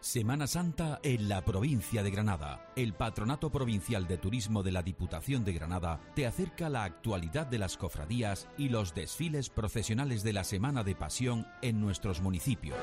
Semana Santa en la provincia de Granada. El Patronato Provincial de Turismo de la Diputación de Granada te acerca la actualidad de las cofradías y los desfiles procesionales de la Semana de Pasión en nuestros municipios.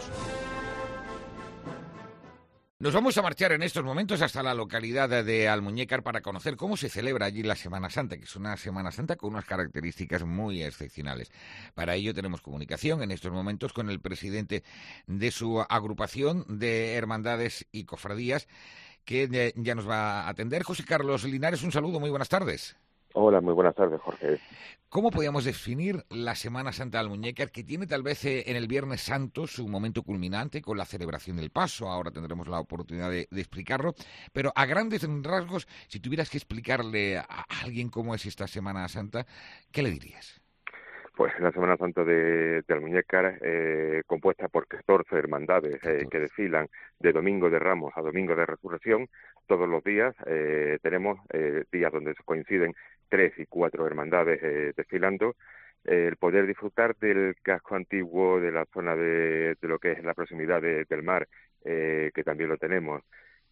Nos vamos a marchar en estos momentos hasta la localidad de Almuñécar para conocer cómo se celebra allí la Semana Santa, que es una Semana Santa con unas características muy excepcionales. Para ello tenemos comunicación en estos momentos con el presidente de su agrupación de hermandades y cofradías, que ya nos va a atender. José Carlos Linares, un saludo, muy buenas tardes. Hola, muy buenas tardes, Jorge. ¿Cómo podríamos definir la Semana Santa de Almuñécar, que tiene tal vez en el Viernes Santo su momento culminante con la celebración del Paso? Ahora tendremos la oportunidad de explicarlo, pero a grandes rasgos, si tuvieras que explicarle a alguien cómo es esta Semana Santa, ¿qué le dirías? Pues la Semana Santa de Almuñécar, compuesta por 14 hermandades que desfilan de Domingo de Ramos a Domingo de Resurrección todos los días. Tenemos días donde coinciden 3 y 4 hermandades desfilando. El poder disfrutar del casco antiguo, de la zona de lo que es la proximidad del mar, que también lo tenemos.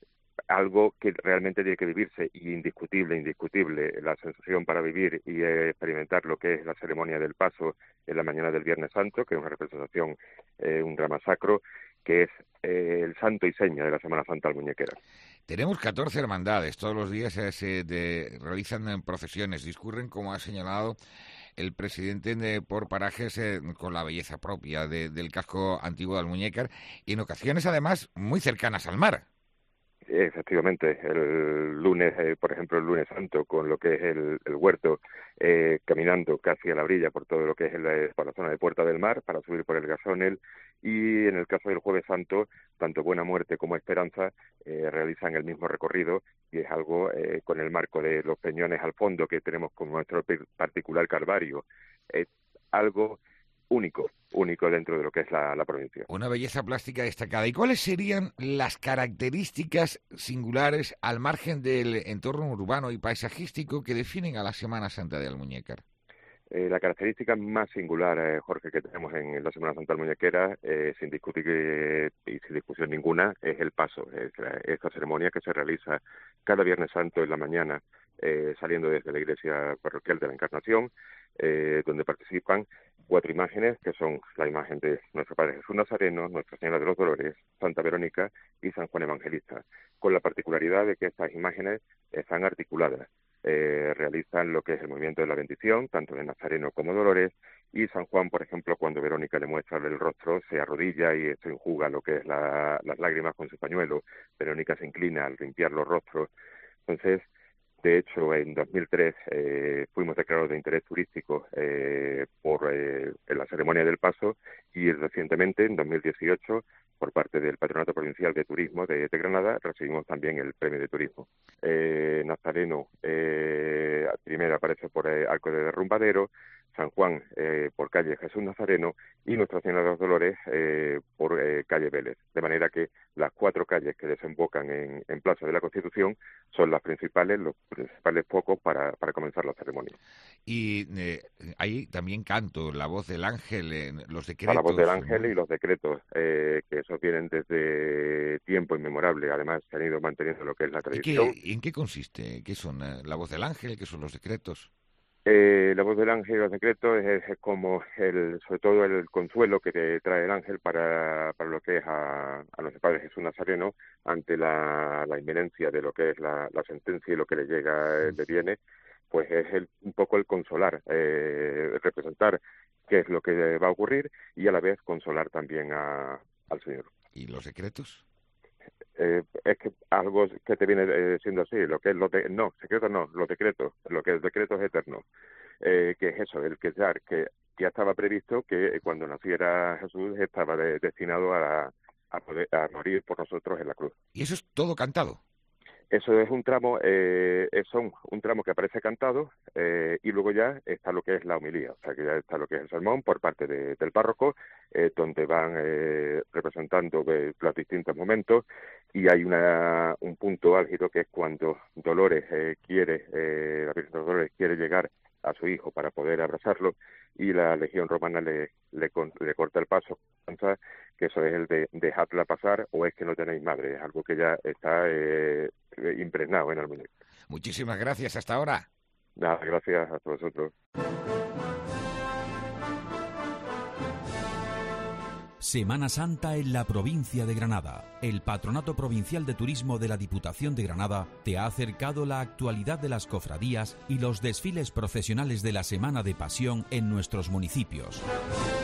Algo que realmente tiene que vivirse, y indiscutible, la sensación para vivir y experimentar lo que es la ceremonia del Paso en la mañana del Viernes Santo, que es una representación, un drama sacro, que es el santo y seña de la Semana Santa almuñequera. Tenemos 14 hermandades, todos los días realizan procesiones, discurren, como ha señalado el presidente, por parajes con la belleza propia del casco antiguo de Almuñécar, y en ocasiones además muy cercanas al mar. Efectivamente, el lunes, por ejemplo, el lunes santo, con lo que es el huerto, caminando casi a la orilla por todo lo que es por la zona de Puerta del Mar, para subir por el Gasónel, y en el caso del jueves santo, tanto Buena Muerte como Esperanza realizan el mismo recorrido, y es algo con el marco de los peñones al fondo que tenemos como nuestro particular calvario, algo único dentro de lo que es la provincia. Una belleza plástica destacada. ¿Y cuáles serían las características singulares al margen del entorno urbano y paisajístico que definen a la Semana Santa de Almuñécar? La característica más singular, Jorge, que tenemos en la Semana Santa almuñequera, sin discutir y sin discusión ninguna, es el Paso. Es esta ceremonia que se realiza cada Viernes Santo en la mañana, saliendo desde la iglesia parroquial de la Encarnación, donde participan 4 imágenes, que son la imagen de nuestro Padre Jesús Nazareno, Nuestra Señora de los Dolores, Santa Verónica y San Juan Evangelista, con la particularidad de que estas imágenes están articuladas. Realizan lo que es el movimiento de la bendición, tanto de Nazareno como Dolores, y San Juan, por ejemplo, cuando Verónica le muestra el rostro, se arrodilla y se enjuga lo que es las lágrimas con su pañuelo. Verónica se inclina al limpiar los rostros. Entonces, de hecho, en 2003 fuimos declarados de interés turístico por la ceremonia del Paso, y recientemente, en 2018, por parte del Patronato Provincial de Turismo de Granada, recibimos también el premio de turismo. Nazareno primero aparece por Arco de Derrumbadero, San Juan por calle Jesús Nazareno, y Nuestra Señora de los Dolores por calle Vélez. De manera que las 4 calles que desembocan en Plaza de la Constitución son los principales focos para comenzar la ceremonia. Y hay también canto, la voz del ángel, los decretos. La voz del ángel, ¿no? Y los decretos, que esos vienen desde tiempo inmemorable. Además, se han ido manteniendo lo que es la tradición. ¿Y en qué consiste? ¿Qué son la voz del ángel? ¿Qué son los decretos? La voz del ángel y los decretos es como sobre todo el consuelo que te trae el ángel para lo que es a nuestro Padre Jesús Nazareno ante la inminencia de lo que es la sentencia y lo que le llega, le viene. Pues es un poco el consolar, representar qué es lo que va a ocurrir, y a la vez consolar también al Señor. ¿Y los decretos? Es que algo que te viene siendo así, lo que es secretos no, los decretos, lo que el decreto es eterno, que es eso, el que ya estaba previsto que cuando naciera Jesús estaba destinado a morir por nosotros en la cruz. ¿Y eso es todo cantado? Eso es un tramo, un tramo que aparece cantado, y luego ya está lo que es la homilía, o sea que ya está lo que es el sermón por parte del párroco, donde van representando los distintos momentos, y hay un punto álgido que es cuando Dolores la Virgen de Dolores quiere llegar a su hijo para poder abrazarlo, y la Legión Romana le corta el paso, que eso es el de dejadla pasar o es que no tenéis madre, es algo que ya está impregnado en el muñeco. Muchísimas gracias, hasta ahora. Nada, gracias a vosotros. Semana Santa en la provincia de Granada. El Patronato Provincial de Turismo de la Diputación de Granada te ha acercado la actualidad de las cofradías y los desfiles procesionales de la Semana de Pasión en nuestros municipios.